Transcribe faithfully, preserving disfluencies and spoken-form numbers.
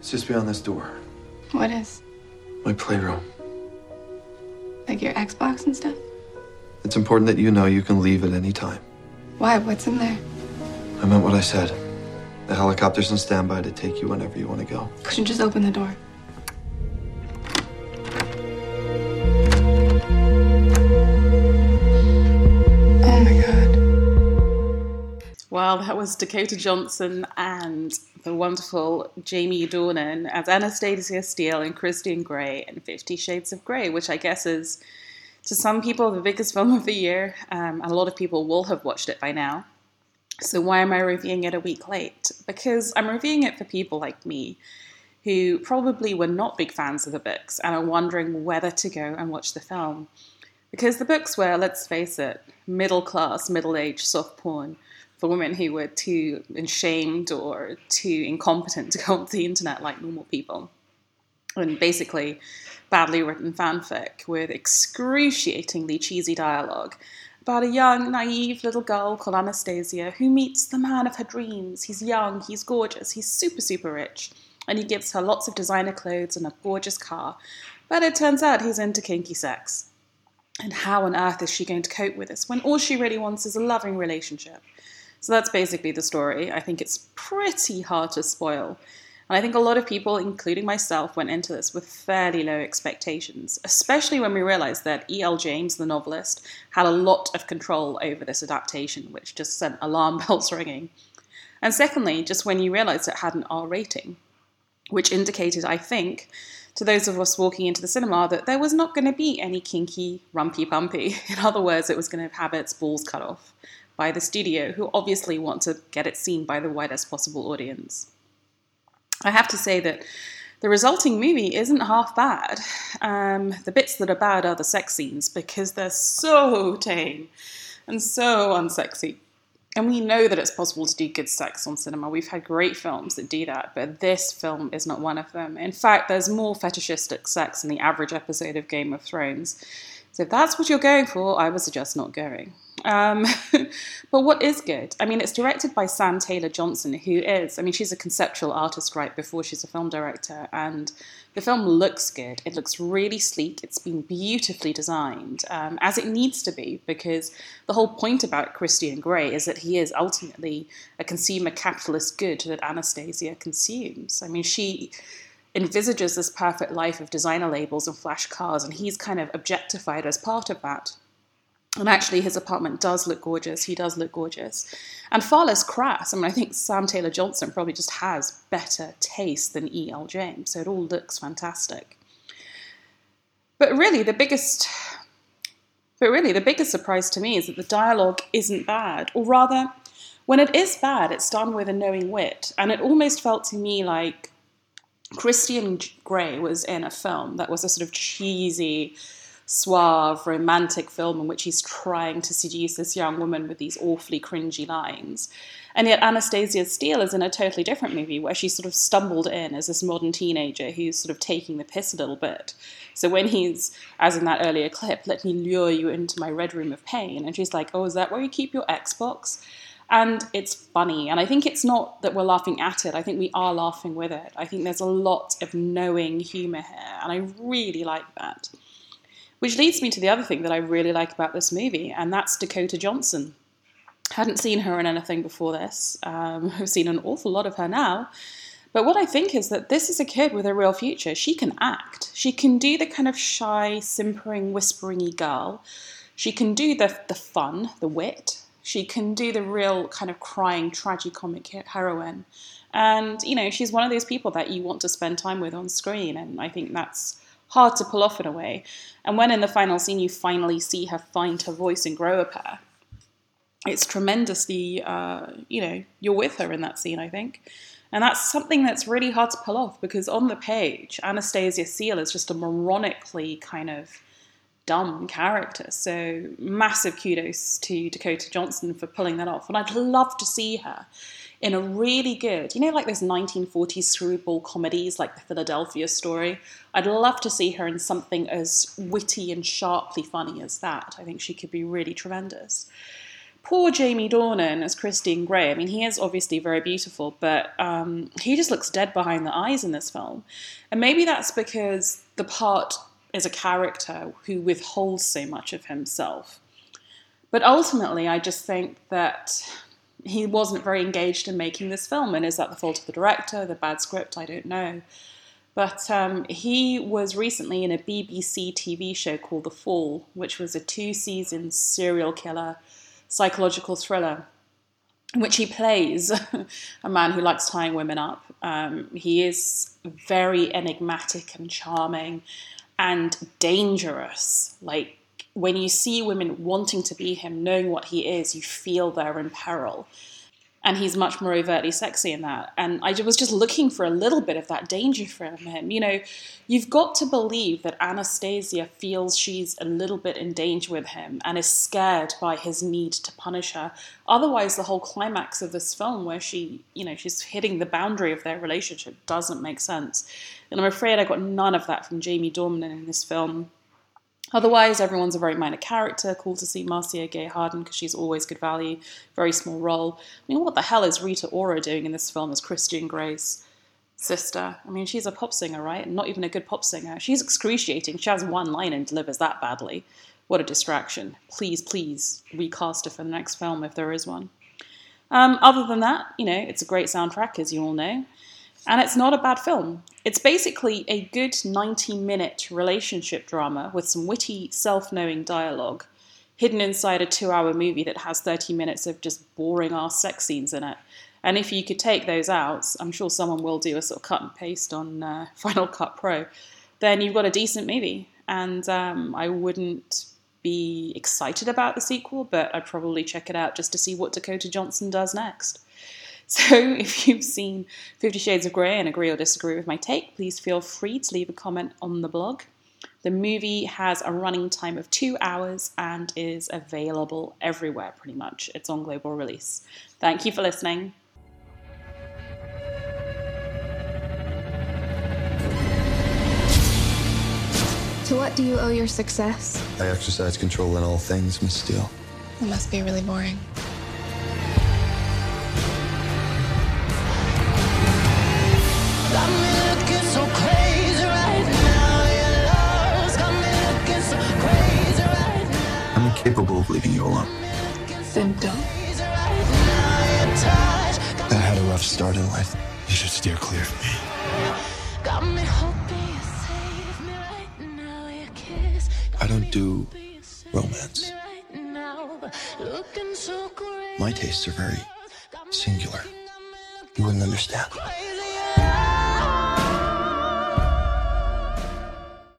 It's just beyond this door. What is? My playroom. Like your Xbox and stuff? It's important that you know you can leave at any time. Why? What's in there? I meant what I said. The helicopter's on standby to take you whenever you want to go. Couldn't you just open the door? Oh my God. Well, that was Dakota Johnson and the wonderful Jamie Dornan as Anastasia Steele and Christian Grey in Fifty Shades of Grey, which I guess is, to some people, the biggest film of the year, um, and a lot of people will have watched it by now. So why am I reviewing it a week late? Because I'm reviewing it for people like me who probably were not big fans of the books and are wondering whether to go and watch the film. Because the books were, let's face it, middle-class, middle-aged soft porn for women who were too ashamed or too incompetent to go onto the internet like normal people. And basically badly written fanfic with excruciatingly cheesy dialogue about a young, naive little girl called Anastasia who meets the man of her dreams. He's young, he's gorgeous, he's super, super rich, and he gives her lots of designer clothes and a gorgeous car. But it turns out he's into kinky sex. And how on earth is she going to cope with this when all she really wants is a loving relationship? So that's basically the story. I think it's pretty hard to spoil. And I think a lot of people, including myself, went into this with fairly low expectations, especially when we realized that E L. James, the novelist, had a lot of control over this adaptation, which just sent alarm bells ringing. And secondly, just when you realized it had an R rating, which indicated, I think, to those of us walking into the cinema that there was not going to be any kinky rumpy-pumpy. In other words, it was going to have its balls cut off by the studio, who obviously want to get it seen by the widest possible audience. I have to say that the resulting movie isn't half bad. Um, the bits that are bad are the sex scenes, because they're so tame and so unsexy. And we know that it's possible to do good sex on cinema. We've had great films that do that, but this film is not one of them. In fact, there's more fetishistic sex in the average episode of Game of Thrones. So if that's what you're going for, I would suggest not going. Um, but what is good? I mean, it's directed by Sam Taylor Johnson, who is, I mean, she's a conceptual artist right before she's a film director, and the film looks good. It looks really sleek. It's been beautifully designed, um, as it needs to be, because the whole point about Christian Grey is that he is ultimately a consumer capitalist good that Anastasia consumes. I mean, she envisages this perfect life of designer labels and flash cars, and he's kind of objectified as part of that. And actually, his apartment does look gorgeous. He does look gorgeous. And far less crass. I mean, I think Sam Taylor Johnson probably just has better taste than E L. James. So it all looks fantastic. But really, the biggest... But really, the biggest surprise to me is that the dialogue isn't bad. Or rather, when it is bad, it's done with a knowing wit. And it almost felt to me like Christian Grey was in a film that was a sort of cheesy, suave, romantic film in which he's trying to seduce this young woman with these awfully cringy lines. And yet Anastasia Steele is in a totally different movie where she sort of stumbled in as this modern teenager who's sort of taking the piss a little bit. So when he's, as in that earlier clip, let me lure you into my red room of pain, and she's like, oh, is that where you keep your Xbox? And it's funny. And I think it's not that we're laughing at it. I think we are laughing with it. I think there's a lot of knowing humour here, and I really like that. Which leads me to the other thing that I really like about this movie, and that's Dakota Johnson. Hadn't seen her in anything before this. Um, I've seen an awful lot of her now. But what I think is that this is a kid with a real future. She can act. She can do the kind of shy, simpering, whispering-y girl. She can do the, the fun, the wit. She can do the real kind of crying, tragicomic heroine. And, you know, she's one of those people that you want to spend time with on screen, and I think that's hard to pull off in a way. And when in the final scene you finally see her find her voice and grow a pair, it's tremendously, uh, you know, you're with her in that scene, I think. And that's something that's really hard to pull off, because on the page, Anastasia Steele is just a moronically kind of dumb character. So massive kudos to Dakota Johnson for pulling that off. And I'd love to see her in a really good, you know, like those nineteen forties screwball comedies like The Philadelphia Story. I'd love to see her in something as witty and sharply funny as that. I think she could be really tremendous. poor Jamie Dornan as Christine Grey. I mean, he is obviously very beautiful, but um, he just looks dead behind the eyes in this film. And maybe that's because the part is a character who withholds so much of himself. But ultimately, I just think that he wasn't very engaged in making this film. And is that the fault of the director, the bad script? I don't know. But um, he was recently in a B B C T V show called The Fall, which was a two-season serial killer psychological thriller, in which he plays a man who likes tying women up. Um, he is very enigmatic and charming and dangerous. Like, when you see women wanting to be him, knowing what he is, you feel they're in peril. And he's much more overtly sexy in that. And I was just looking for a little bit of that danger from him. You know, you've got to believe that Anastasia feels she's a little bit in danger with him and is scared by his need to punish her. Otherwise, the whole climax of this film where she, you know, she's hitting the boundary of their relationship doesn't make sense. And I'm afraid I got none of that from Jamie Dornan in this film. Otherwise, everyone's a very minor character. Cool to see Marcia Gay Harden because she's always good value. Very small role. I mean, what the hell is Rita Ora doing in this film as Christian Grey's sister? I mean, she's a pop singer, right? Not even a good pop singer. She's excruciating. She has one line and delivers that badly. What a distraction. Please, please recast her for the next film if there is one. Um, other than that, you know, it's a great soundtrack, as you all know. And it's not a bad film. It's basically a good ninety-minute relationship drama with some witty, self-knowing dialogue hidden inside a two-hour movie that has thirty minutes of just boring-ass sex scenes in it. And if you could take those out, I'm sure someone will do a sort of cut and paste on uh, Final Cut Pro, then you've got a decent movie. And um, I wouldn't be excited about the sequel, but I'd probably check it out just to see what Dakota Johnson does next. So if you've seen Fifty Shades of Grey and agree or disagree with my take, please feel free to leave a comment on the blog. The movie has a running time of two hours and is available everywhere pretty much. It's on global release. Thank you for listening. To what do you owe your success? I exercise control in all things, Miss Steele. It must be really boring. I'm incapable of leaving you alone. Then don't. I had a rough start in life. You should steer clear of me. I don't do romance. My tastes are very singular. You wouldn't understand.